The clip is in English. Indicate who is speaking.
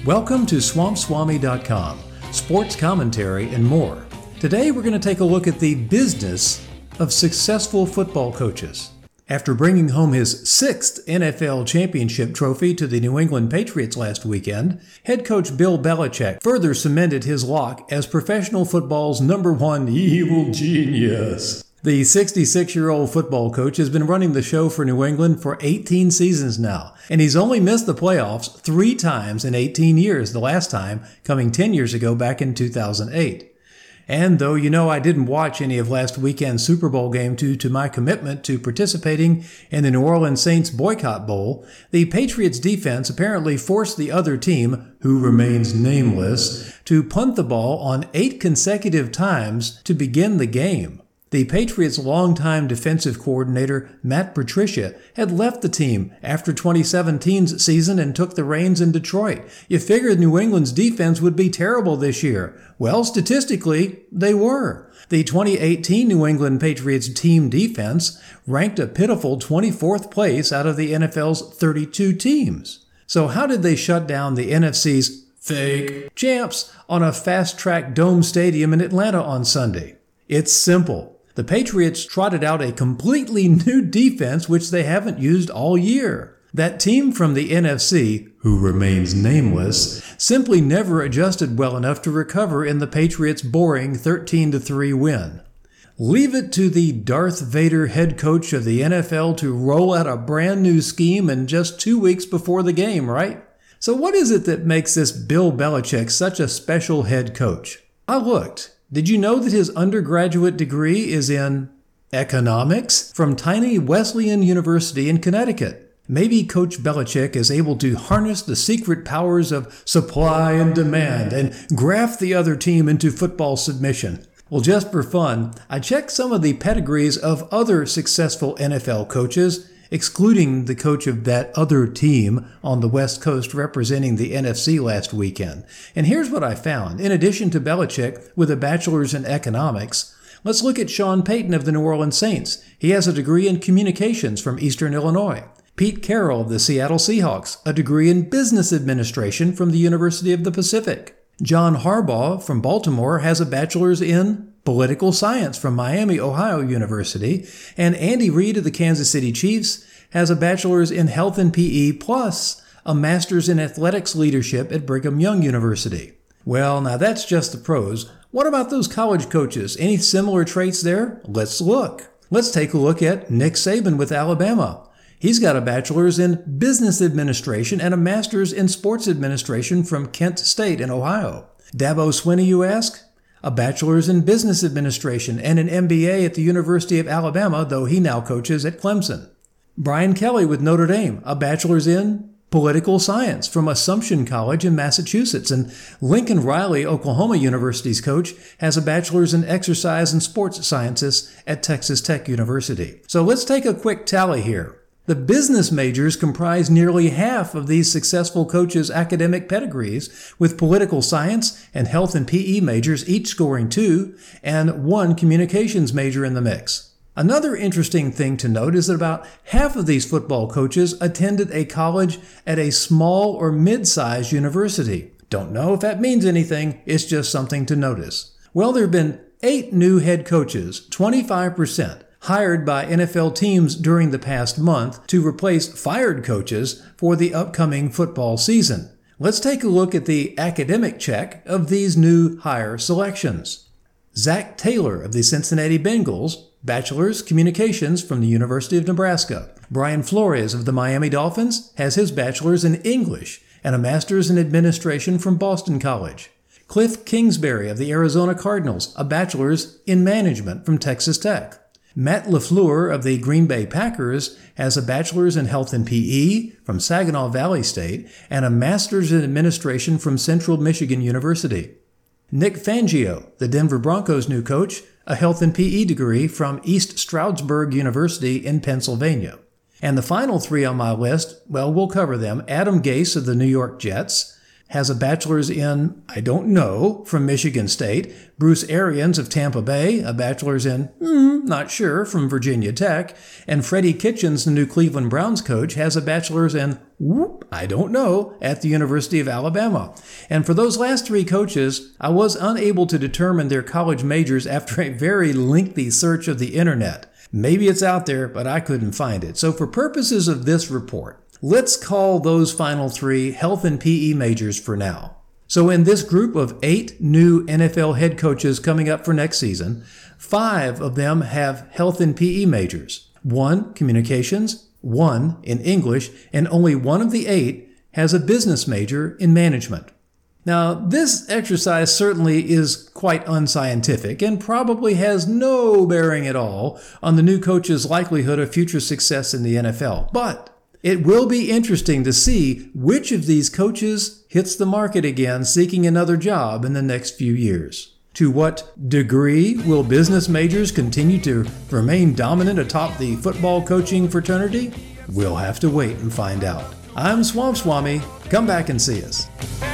Speaker 1: Welcome to SwampSwami.com, sports commentary and more. Today we're going to take a look at the business of successful football coaches. After bringing home his sixth NFL championship trophy to the New England Patriots last weekend, head coach Bill Belichick further cemented his lock as professional football's #1 evil genius. The 66-year-old football coach has been running the show for New England for 18 seasons now, and he's only missed the playoffs 3 times in 18 years, the last time coming 10 years ago back in 2008. And though I didn't watch any of last weekend's Super Bowl game due to my commitment to participating in the New Orleans Saints Boycott Bowl, the Patriots defense apparently forced the other team, who remains nameless, to punt the ball on 8 consecutive times to begin the game. The Patriots' longtime defensive coordinator, Matt Patricia, had left the team after 2017's season and took the reins in Detroit. You figured New England's defense would be terrible this year. Well, statistically, they were. The 2018 New England Patriots team defense ranked a pitiful 24th place out of the NFL's 32 teams. So how did they shut down the NFC's fake champs on a fast-track dome stadium in Atlanta on Sunday? It's simple. The Patriots trotted out a completely new defense which they haven't used all year. That team from the NFC, who remains nameless, simply never adjusted well enough to recover in the Patriots' boring 13-3 win. Leave it to the Darth Vader head coach of the NFL to roll out a brand new scheme in just 2 weeks before the game, right? So what is it that makes this Bill Belichick such a special head coach? I looked. Did you know that his undergraduate degree is in economics from tiny Wesleyan University in Connecticut? Maybe Coach Belichick is able to harness the secret powers of supply and demand and graft the other team into football submission. Well, just for fun, I checked some of the pedigrees of other successful NFL coaches, excluding the coach of that other team on the West Coast representing the NFC last weekend. And here's what I found. In addition to Belichick with a bachelor's in economics, let's look at Sean Payton of the New Orleans Saints. He has a degree in communications from Eastern Illinois. Pete Carroll of the Seattle Seahawks, a degree in business administration from the University of the Pacific. John Harbaugh from Baltimore has a bachelor's in political science from Miami, Ohio University, and Andy Reid of the Kansas City Chiefs has a bachelor's in health and PE plus a master's in athletics leadership at Brigham Young University. Well, now that's just the pros. What about those college coaches? Any similar traits there? Let's look. Let's take a look at Nick Saban with Alabama. He's got a bachelor's in business administration and a master's in sports administration from Kent State in Ohio. Dabo Swinney, you ask? A bachelor's in business administration and an MBA at the University of Alabama, though he now coaches at Clemson. Brian Kelly with Notre Dame, a bachelor's in political science from Assumption College in Massachusetts. And Lincoln Riley, Oklahoma University's coach, has a bachelor's in exercise and sports sciences at Texas Tech University. So let's take a quick tally here. The business majors comprise nearly half of these successful coaches' academic pedigrees, with political science and health and PE majors each scoring 2 and 1 communications major in the mix. Another interesting thing to note is that about half of these football coaches attended a college at a small or mid-sized university. Don't know if that means anything, it's just something to notice. Well, there have been 8 new head coaches, 25%. Hired by NFL teams during the past month to replace fired coaches for the upcoming football season. Let's take a look at the academic check of these new hire selections. Zach Taylor of the Cincinnati Bengals, bachelor's communications from the University of Nebraska. Brian Flores of the Miami Dolphins has his bachelor's in English and a master's in administration from Boston College. Cliff Kingsbury of the Arizona Cardinals, a bachelor's in management from Texas Tech. Matt LaFleur of the Green Bay Packers has a bachelor's in health and PE from Saginaw Valley State and a master's in administration from Central Michigan University. Nick Fangio, the Denver Broncos' new coach, a health and PE degree from East Stroudsburg University in Pennsylvania. And the final 3 on my list, well, we'll cover them. Adam Gase of the New York Jets has a bachelor's in, I don't know, from Michigan State. Bruce Arians of Tampa Bay, a bachelor's in, not sure, from Virginia Tech. And Freddie Kitchens, the new Cleveland Browns coach, has a bachelor's in, I don't know, at the University of Alabama. And for those last three coaches, I was unable to determine their college majors after a very lengthy search of the internet. Maybe it's out there, but I couldn't find it. So for purposes of this report, let's call those final three health and PE majors for now. So in this group of 8 new NFL head coaches coming up for next season, 5 of them have health and PE majors, 1 communications, 1 in English, and only 1 of the 8 has a business major in management. Now, this exercise certainly is quite unscientific and probably has no bearing at all on the new coach's likelihood of future success in the NFL. But it will be interesting to see which of these coaches hits the market again seeking another job in the next few years. To what degree will business majors continue to remain dominant atop the football coaching fraternity? We'll have to wait and find out. I'm Swamp Swami. Come back and see us.